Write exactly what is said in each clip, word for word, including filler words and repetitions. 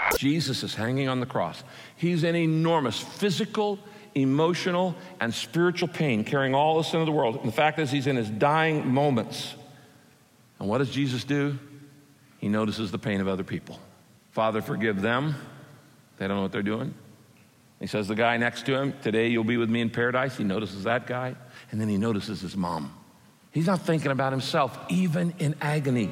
Jesus is hanging on the cross. He's in enormous physical, emotional, and spiritual pain, carrying all the sin of the world. And the fact is, he's in his dying moments. And what does Jesus do? He notices the pain of other people. Father, forgive them. They don't know what they're doing. He says the guy next to him, today you'll be with me in paradise. He notices that guy. And then he notices his mom. He's not thinking about himself, even in agony.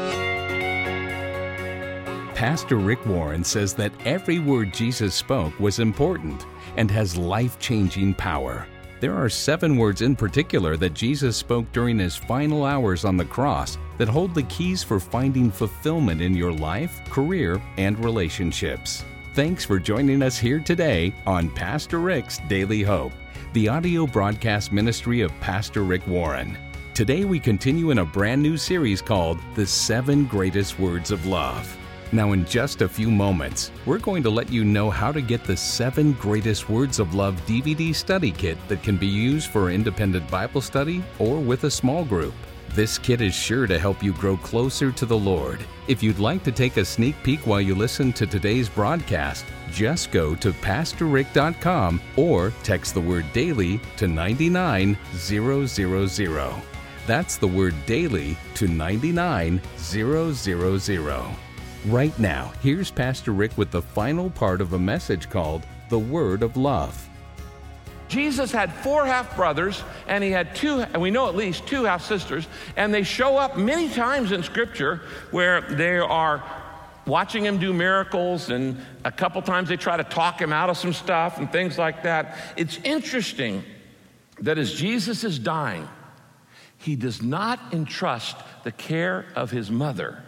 Pastor Rick Warren says that every word Jesus spoke was important and has life-changing power. There are seven words in particular that Jesus spoke during his final hours on the cross that hold the keys for finding fulfillment in your life, career, and relationships. Thanks for joining us here today on Pastor Rick's Daily Hope, the audio broadcast ministry of Pastor Rick Warren. Today we continue in a brand new series called The Seven Greatest Words of Love. Now, in just a few moments, we're going to let you know how to get the Seven Greatest Words of Love D V D study kit that can be used for independent Bible study or with a small group. This kit is sure to help you grow closer to the Lord. If you'd like to take a sneak peek while you listen to today's broadcast, just go to pastor rick dot com or text the word DAILY to nine nine zero zero zero. That's the word DAILY to nine nine zero zero zero. Right now, here's Pastor Rick with the final part of a message called The Word of Love. Jesus had four half-brothers, and he had two, and we know at least two half-sisters, and they show up many times in Scripture where they are watching him do miracles, and a couple times they try to talk him out of some stuff and things like that. It's interesting that as Jesus is dying, he does not entrust the care of his mother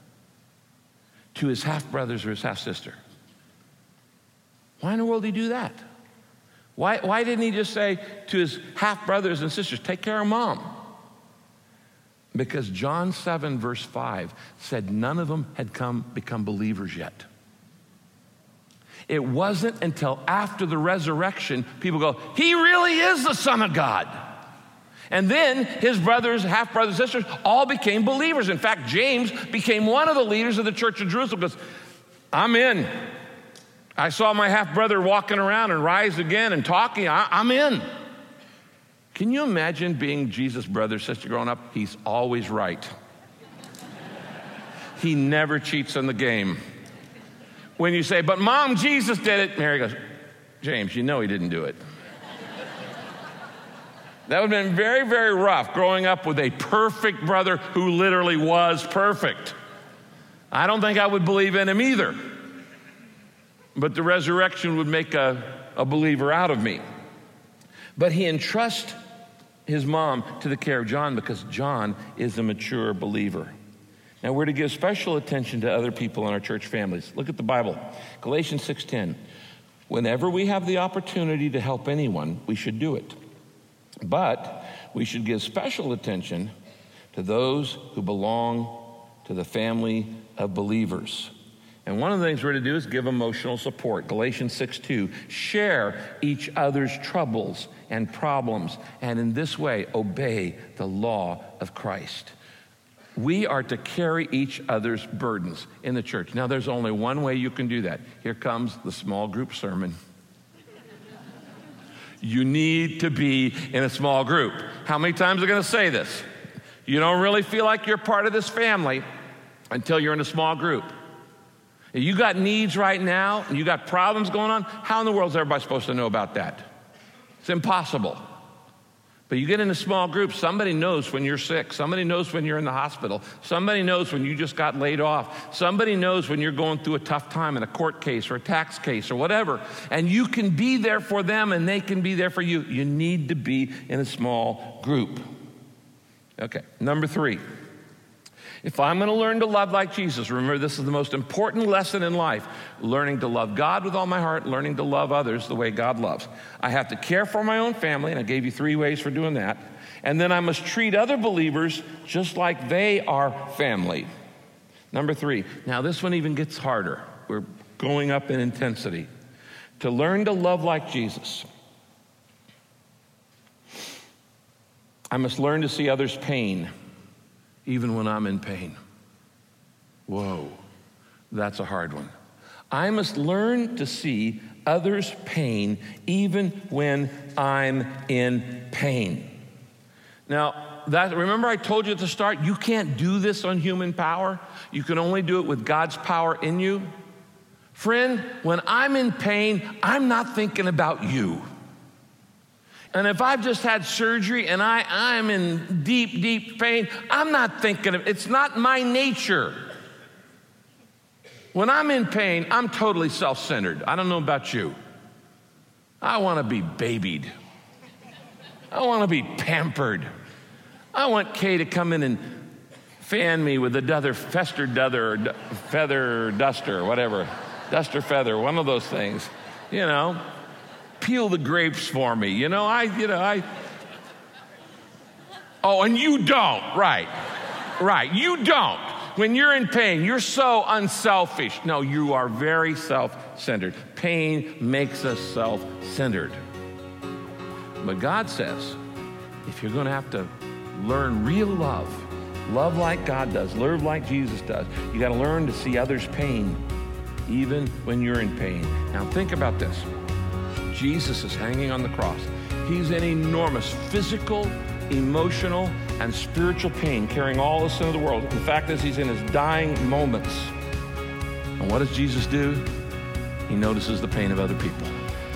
to his half-brothers or his half-sister. Why in the world did he do that? Why, why didn't he just say to his half-brothers and sisters, take care of mom? Because John seven, verse five said none of them had come become believers yet. It wasn't until after the resurrection people go, he really is the Son of God. And then his brothers, half-brothers, sisters, all became believers. In fact, James became one of the leaders of the church of Jerusalem because I'm in. I saw my half-brother walking around and rise again and talking. I, I'm in. Can you imagine being Jesus' brother, sister growing up? He's always right. He never cheats in the game. When you say, but Mom, Jesus did it, Mary goes, James, you know he didn't do it. That would have been very, very rough growing up with a perfect brother who literally was perfect. I don't think I would believe in him either. But the resurrection would make a, a believer out of me. But he entrusts his mom to the care of John because John is a mature believer. Now we're to give special attention to other people in our church families. Look at the Bible. Galatians six ten. Whenever we have the opportunity to help anyone, we should do it. But we should give special attention to those who belong to the family of believers. And one of the things we're to do is give emotional support. Galatians six two, share each other's troubles and problems, and in this way, obey the law of Christ. We are to carry each other's burdens in the church. Now, there's only one way you can do that. Here comes the small group sermon. You need to be in a small group. How many times are going to say this? You don't really feel like you're part of this family until you're in a small group. If you got needs right now, and you got problems going on, how in the world is everybody supposed to know about that? It's impossible. But you get in a small group, somebody knows when you're sick. Somebody knows when you're in the hospital. Somebody knows when you just got laid off. Somebody knows when you're going through a tough time in a court case or a tax case or whatever. And you can be there for them and they can be there for you. You need to be in a small group. Okay, number three. If I'm going to learn to love like Jesus, remember this is the most important lesson in life, learning to love God with all my heart, learning to love others the way God loves. I have to care for my own family, and I gave you three ways for doing that. And then I must treat other believers just like they are family. Number three, now this one even gets harder. We're going up in intensity. To learn to love like Jesus, I must learn to see others' pain, even when I'm in pain. Whoa, that's a hard one. I must learn to see others' pain even when I'm in pain. Now, that, remember I told you at the start, you can't do this on human power. You can only do it with God's power in you. Friend, when I'm in pain, I'm not thinking about you. And if I've just had surgery and I, I'm in deep, deep pain, I'm not thinking of it. It's not my nature. When I'm in pain, I'm totally self-centered. I don't know about you. I want to be babied. I want to be pampered. I want Kay to come in and fan me with a duster, fester, duster, or feather duster, or whatever. Duster, feather, one of those things. You know, peel the grapes for me. You know, I, you know, I. Oh, and you don't, right. Right, you don't. When you're in pain, you're so unselfish. No, you are very self-centered. Pain makes us self-centered. But God says, if you're going to have to learn real love, love like God does, love like Jesus does, you got to learn to see others' pain, even when you're in pain. Now think about this. Jesus is hanging on the cross. He's in enormous physical, emotional, and spiritual pain, carrying all the sin of the world. The fact is, he's in his dying moments. And what does Jesus do? He notices the pain of other people.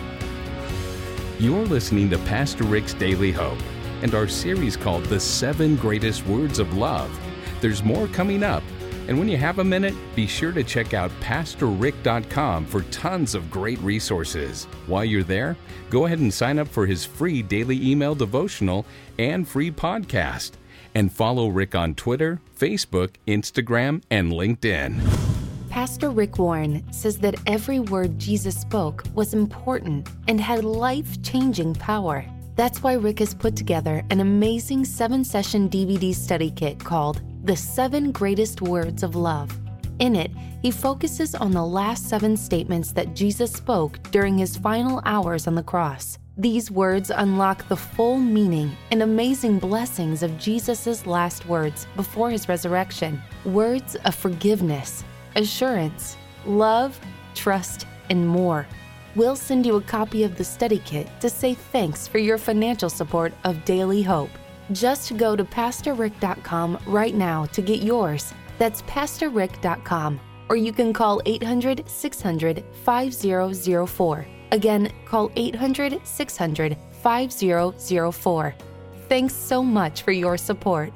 You're listening to Pastor Rick's Daily Hope and our series called The Seven Greatest Words of Love. There's more coming up. And when you have a minute, be sure to check out pastor rick dot com for tons of great resources. While you're there, go ahead and sign up for his free daily email devotional and free podcast. And follow Rick on Twitter, Facebook, Instagram, and LinkedIn. Pastor Rick Warren says that every word Jesus spoke was important and had life-changing power. That's why Rick has put together an amazing seven-session D V D study kit called The Seven Greatest Words of Love. In it, he focuses on the last seven statements that Jesus spoke during his final hours on the cross. These words unlock the full meaning and amazing blessings of Jesus' last words before his resurrection. Words of forgiveness, assurance, love, trust, and more. We'll send you a copy of the study kit to say thanks for your financial support of Daily Hope. Just go to pastor rick dot com right now to get yours. That's pastor rick dot com. Or you can call eight hundred, six hundred, five zero zero four. Again, call eight hundred, six hundred, five zero zero four. Thanks so much for your support.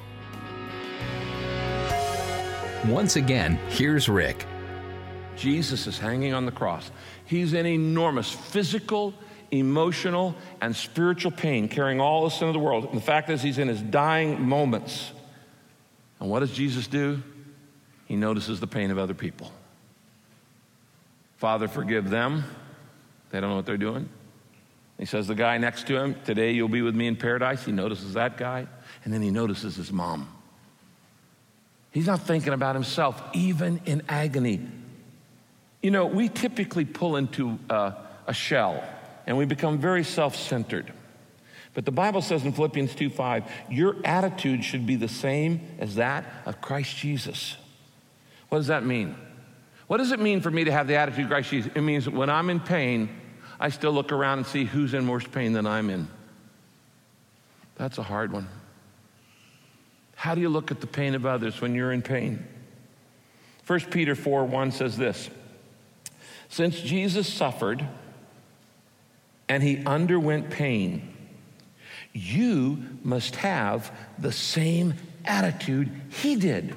Once again, here's Rick. Jesus is hanging on the cross. He's in enormous physical, emotional, and spiritual pain, carrying all the sin of the world. And the fact is, he's in his dying moments. And what does Jesus do? He notices the pain of other people. Father, forgive them. They don't know what they're doing. He says the guy next to him, today you'll be with me in paradise. He notices that guy. And then he notices his mom. He's not thinking about himself, even in agony. You know, we typically pull into uh, a shell, and we become very self-centered. But the Bible says in Philippians two five, your attitude should be the same as that of Christ Jesus. What does that mean? What does it mean for me to have the attitude of Christ Jesus? It means that when I'm in pain, I still look around and see who's in worse pain than I'm in. That's a hard one. How do you look at the pain of others when you're in pain? First Peter four one says this, since Jesus suffered and he underwent pain, you must have the same attitude he did.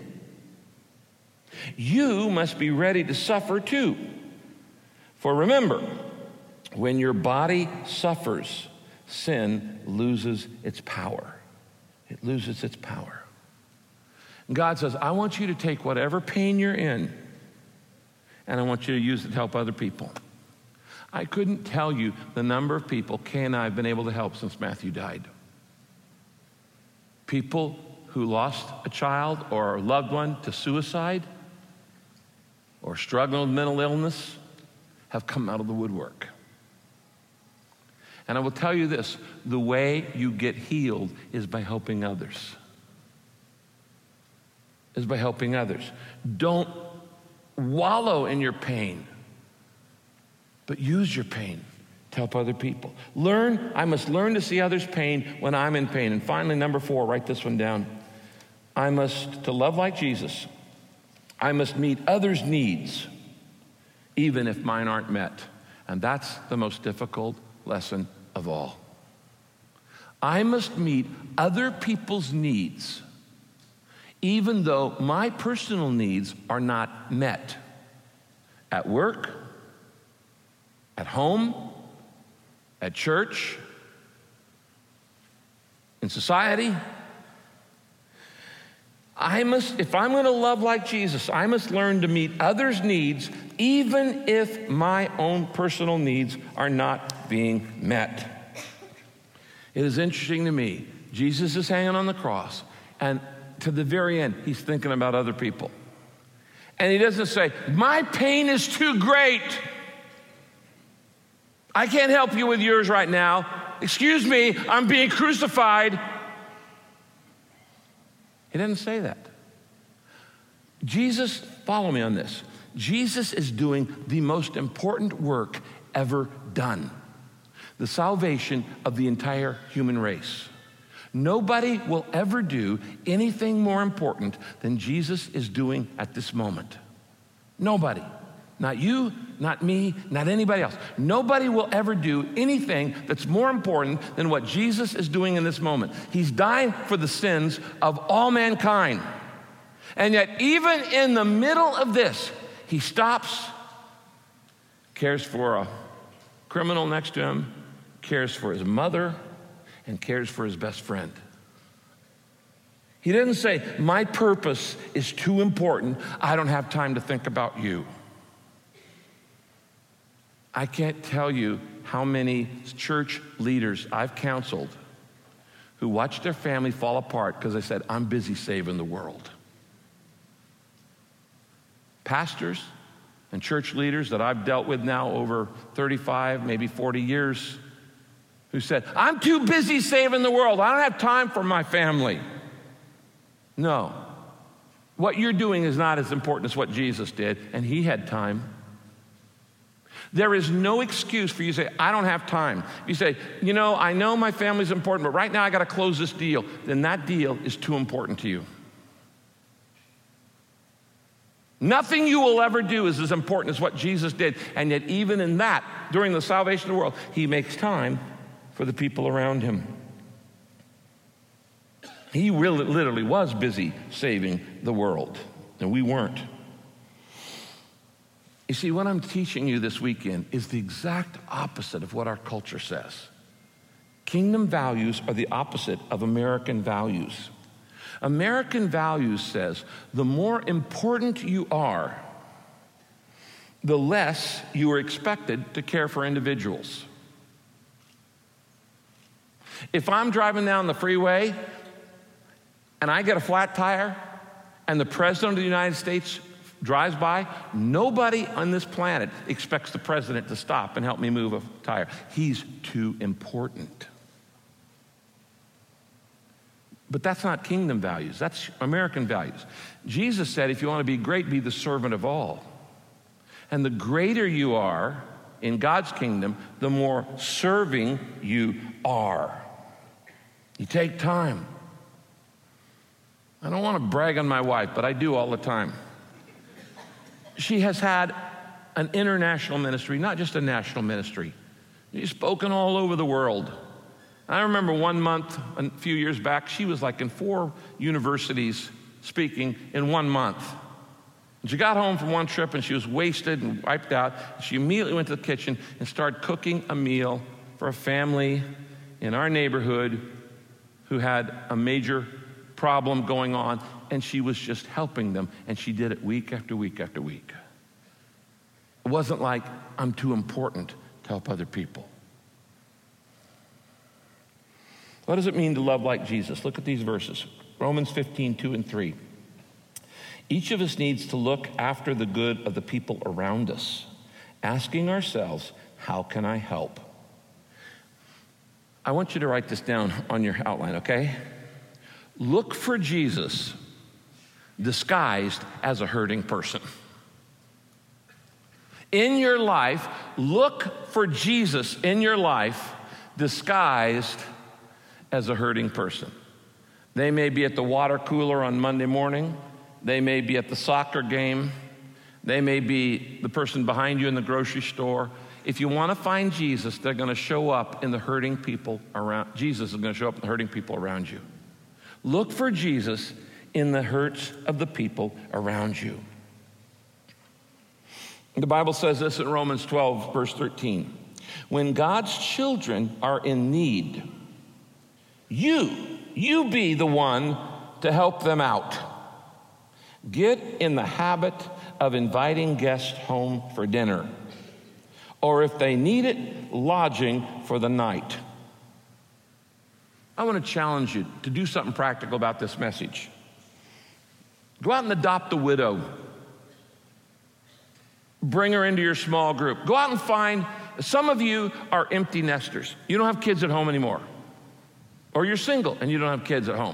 You must be ready to suffer too. For remember, when your body suffers, sin loses its power. It loses its power. God says, I want you to take whatever pain you're in, and I want you to use it to help other people. I couldn't tell you the number of people Kay and I have been able to help since Matthew died. People who lost a child or a loved one to suicide or struggling with mental illness have come out of the woodwork. And I will tell you this, the way you get healed is by helping others. Is by helping others. Don't wallow in your pain. but use your pain to help other people. Learn, I must learn to see others' pain when I'm in pain. And finally, number four, write this one down. I must, to love like Jesus, I must meet others' needs, even if mine aren't met. And that's the most difficult lesson of all. I must meet other people's needs, even though my personal needs are not met. At work, at home, at church, in society. I must, if I'm going to love like Jesus, I must learn to meet others' needs, even if my own personal needs are not being met. It is interesting to me, Jesus is hanging on the cross, and to the very end, he's thinking about other people. And he doesn't say, my pain is too great. I can't help you with yours right now. Excuse me, I'm being crucified. He doesn't say that. Jesus, follow me on this. Jesus is doing the most important work ever done. The salvation of the entire human race. Nobody will ever do anything more important than Jesus is doing at this moment. Nobody. Not you, not me, not anybody else. Nobody will ever do anything that's more important than what Jesus is doing in this moment. He's dying for the sins of all mankind. And yet, even in the middle of this, he stops, cares for a criminal next to him, cares for his mother, and cares for his best friend. He didn't say, my purpose is too important. I don't have time to think about you. I can't tell you how many church leaders I've counseled who watched their family fall apart because they said, I'm busy saving the world. Pastors and church leaders that I've dealt with now over thirty-five, maybe forty years, who said, I'm too busy saving the world. I don't have time for my family. No. What you're doing is not as important as what Jesus did, and he had time. There is no excuse for you to say, I don't have time. You say, you know, I know my family's important, but right now I got to close this deal. Then that deal is too important to you. Nothing you will ever do is as important as what Jesus did. And yet even in that, during the salvation of the world, he makes time for the people around him. He really, literally was busy saving the world, and we weren't. You see, what I'm teaching you this weekend is the exact opposite of what our culture says. Kingdom values are the opposite of American values. American values says the more important you are, the less you are expected to care for individuals. If I'm driving down the freeway and I get a flat tire and the President of the United States drives by, nobody on this planet expects the president to stop and help me move a tire. He's too important. But that's not kingdom values. That's American values. Jesus said, if you want to be great, be the servant of all. And the greater you are in God's kingdom, the more serving you are. You take time. I don't want to brag on my wife, but I do all the time. She has had an international ministry, not just a national ministry. She's spoken all over the world. I remember one month, a few years back, she was like in four universities speaking in one month. And she got home from one trip and she was wasted and wiped out. She immediately went to the kitchen and started cooking a meal for a family in our neighborhood who had a major problem going on, and she was just helping them, and she did it week after week after week. It wasn't like, I'm too important to help other people. What does it mean to love like Jesus? Look at these verses. Romans fifteen, two and three. Each of us needs to look after the good of the people around us, asking ourselves, how can I help? I want you to write this down on your outline, okay? Look for Jesus disguised as a hurting person. In your life, look for Jesus in your life disguised as a hurting person. They may be at the water cooler on Monday morning. They may be at the soccer game. They may be the person behind you in the grocery store. If you want to find Jesus, they're going to show up in the hurting people around. Jesus is going to show up in the hurting people around you. Look for Jesus in the hurts of the people around you. The Bible says this in Romans twelve, verse thirteen. When God's children are in need, you, you be the one to help them out. Get in the habit of inviting guests home for dinner, or if they need it, lodging for the night. I want to challenge you to do something practical about this message. Go out and adopt a widow. Bring her into your small group. Go out and find, some of you are empty nesters. You don't have kids at home anymore. Or you're single and you don't have kids at home.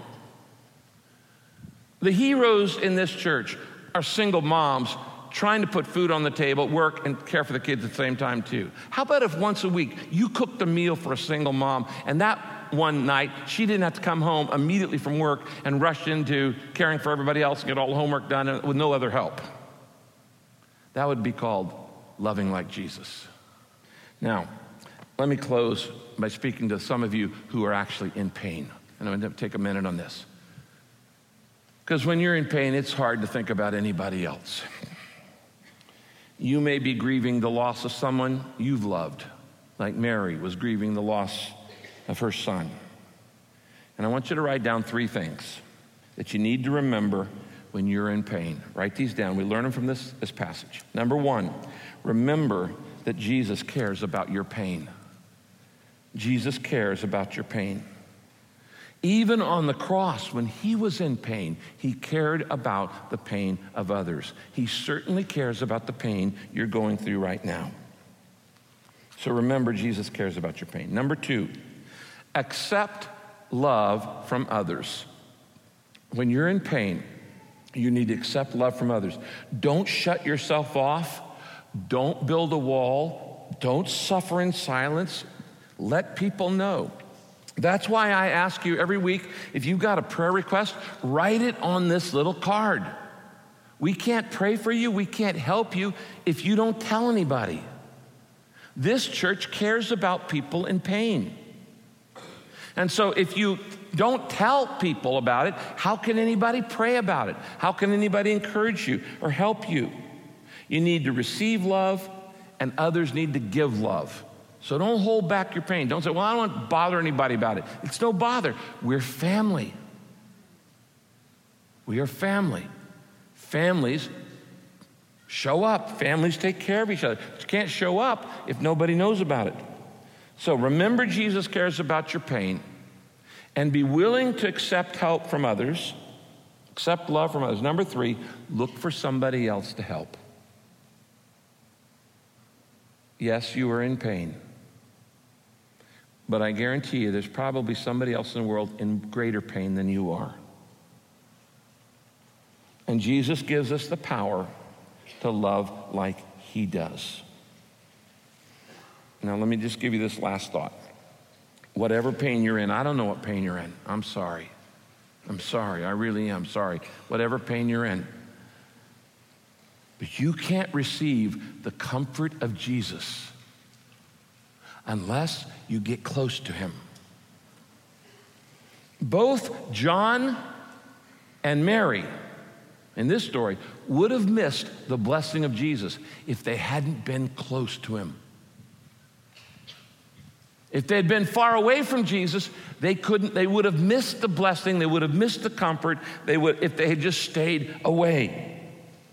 The heroes in this church are single moms trying to put food on the table, work, and care for the kids at the same time too. How about if once a week you cooked a meal for a single mom, and that one night she didn't have to come home immediately from work and rush into caring for everybody else and get all the homework done with no other help? That would be called loving like Jesus. Now, let me close by speaking to some of you who are actually in pain. And I'm going to take a minute on this. Because when you're in pain, it's hard to think about anybody else. You may be grieving the loss of someone you've loved, like Mary was grieving the loss of her son. And I want you to write down three things that you need to remember when you're in pain. Write these down. We learn them from this, this passage. Number one, remember that Jesus cares about your pain. Jesus cares about your pain. Even on the cross, when he was in pain, he cared about the pain of others. He certainly cares about the pain you're going through right now. So remember, Jesus cares about your pain. Number two, accept love from others. When you're in pain, you need to accept love from others. Don't shut yourself off. Don't build a wall. Don't suffer in silence. Let people know. That's why I ask you every week, if you've got a prayer request, write it on this little card. We can't pray for you. We can't help you if you don't tell anybody. This church cares about people in pain. And so if you don't tell people about it, how can anybody pray about it? How can anybody encourage you or help you? You need to receive love, and others need to give love. So don't hold back your pain. Don't say, well, I don't want to bother anybody about it. It's no bother. We're family. We are family. Families show up. Families take care of each other. You can't show up if nobody knows about it. So remember, Jesus cares about your pain, and be willing to accept help from others, accept love from others. Number three, look for somebody else to help. Yes, you are in pain, but I guarantee you there's probably somebody else in the world in greater pain than you are. And Jesus gives us the power to love like he does. Now, let me just give you this last thought. Whatever pain you're in, I don't know what pain you're in. I'm sorry. I'm sorry. I really am sorry. Whatever pain you're in. But you can't receive the comfort of Jesus unless you get close to him. Both John and Mary in this story would have missed the blessing of Jesus if they hadn't been close to him. If they had been far away from Jesus, they couldn't, they would have missed the blessing, they would have missed the comfort, they would, if they had just stayed away.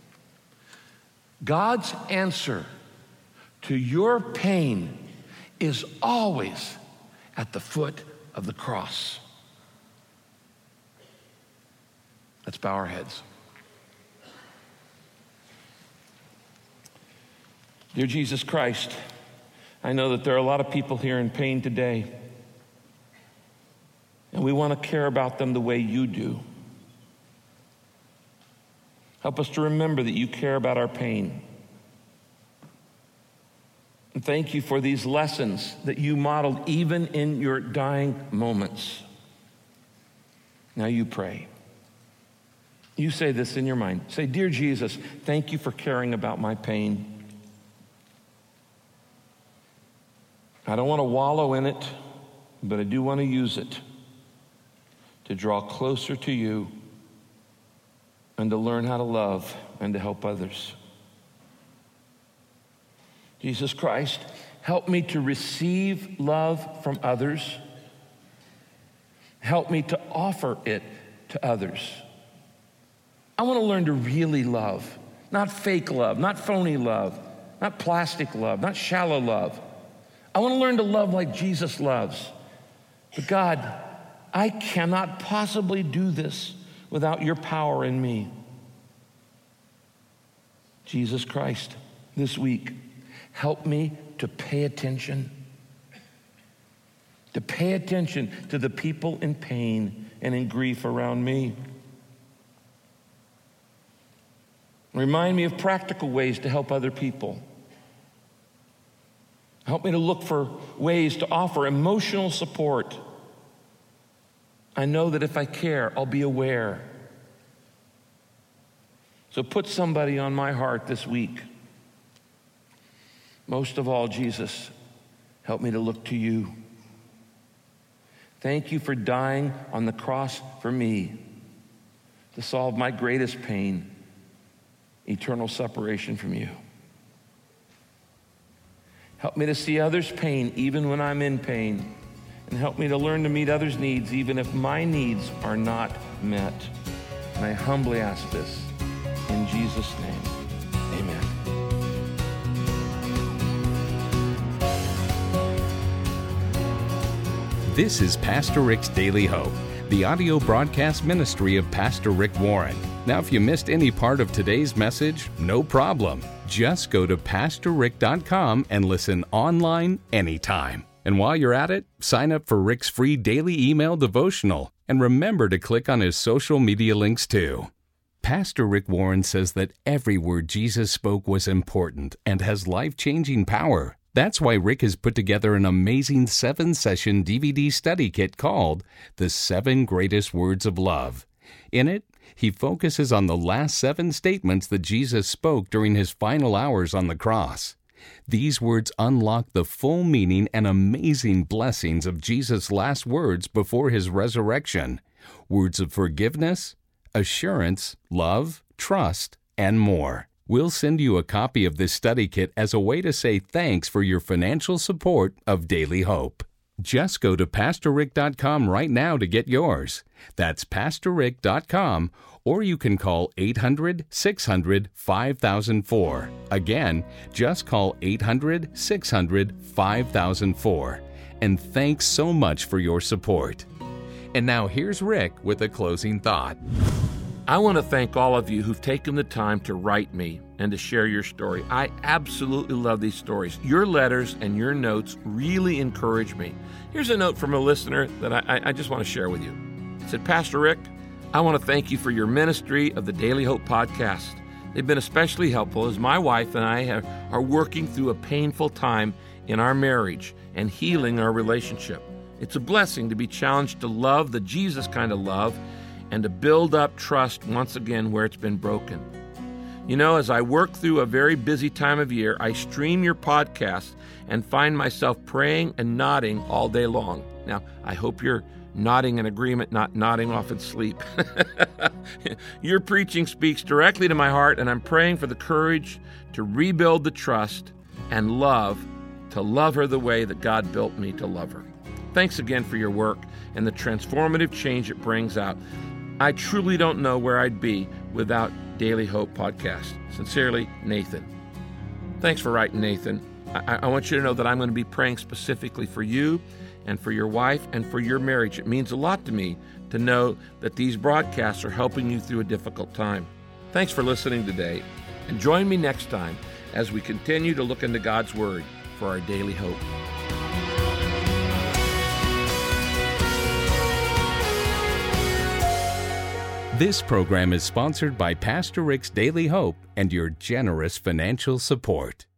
God's answer to your pain is always at the foot of the cross. Let's bow our heads. Dear Jesus Christ, I know that there are a lot of people here in pain today, and we want to care about them the way you do. Help us to remember that you care about our pain. And thank you for these lessons that you modeled even in your dying moments. Now you pray. You say this in your mind. Say, "Dear Jesus, thank you for caring about my pain. I don't want to wallow in it, but I do want to use it to draw closer to you and to learn how to love and to help others. Jesus Christ, help me to receive love from others. Help me to offer it to others. I want to learn to really love, not fake love, not phony love, not plastic love, not shallow love. I want to learn to love like Jesus loves. But God, I cannot possibly do this without your power in me. Jesus Christ, this week, help me to pay attention, to pay attention to the people in pain and in grief around me. Remind me of practical ways to help other people. Help me to look for ways to offer emotional support. I know that if I care, I'll be aware. So put somebody on my heart this week. Most of all, Jesus, help me to look to you. Thank you for dying on the cross for me to solve my greatest pain, eternal separation from you. Help me to see others' pain even when I'm in pain, and help me to learn to meet others' needs even if my needs are not met. And I humbly ask this in Jesus' name. Amen. This is Pastor Rick's Daily Hope, the audio broadcast ministry of Pastor Rick Warren. Now, if you missed any part of today's message, no problem. Just go to pastor rick dot com and listen online anytime. And while you're at it, sign up for Rick's free daily email devotional, and remember to click on his social media links too. Pastor Rick Warren says that every word Jesus spoke was important and has life-changing power. That's why Rick has put together an amazing seven-session D V D study kit called The Seven Greatest Words of Love. In it, he focuses on the last seven statements that Jesus spoke during his final hours on the cross. These words unlock the full meaning and amazing blessings of Jesus' last words before his resurrection. Words of forgiveness, assurance, love, trust, and more. We'll send you a copy of this study kit as a way to say thanks for your financial support of Daily Hope. Just go to pastor rick dot com right now to get yours. That's pastor rick dot com, or you can call eight hundred, six hundred, five thousand four. Again, just call eight hundred, six hundred, five thousand four. And thanks so much for your support. And now here's Rick with a closing thought. I want to thank all of you who've taken the time to write me and to share your story. I absolutely love these stories. Your letters and your notes really encourage me. Here's a note from a listener that I, I just want to share with you. It said, Pastor Rick, I want to thank you for your ministry of the Daily Hope podcast. They've been especially helpful as my wife and I have, are working through a painful time in our marriage and healing our relationship. It's a blessing to be challenged to love the Jesus kind of love and to build up trust once again where it's been broken. You know, as I work through a very busy time of year, I stream your podcast and find myself praying and nodding all day long. Now, I hope you're nodding in agreement, not nodding off in sleep. Your preaching speaks directly to my heart, and I'm praying for the courage to rebuild the trust and love, to love her the way that God built me to love her. Thanks again for your work and the transformative change it brings out. I truly don't know where I'd be without Daily Hope Podcast. Sincerely, Nathan. Thanks for writing, Nathan. I, I want you to know that I'm going to be praying specifically for you and for your wife and for your marriage. It means a lot to me to know that these broadcasts are helping you through a difficult time. Thanks for listening today, and join me next time as we continue to look into God's Word for our daily hope. This program is sponsored by Pastor Rick's Daily Hope and your generous financial support.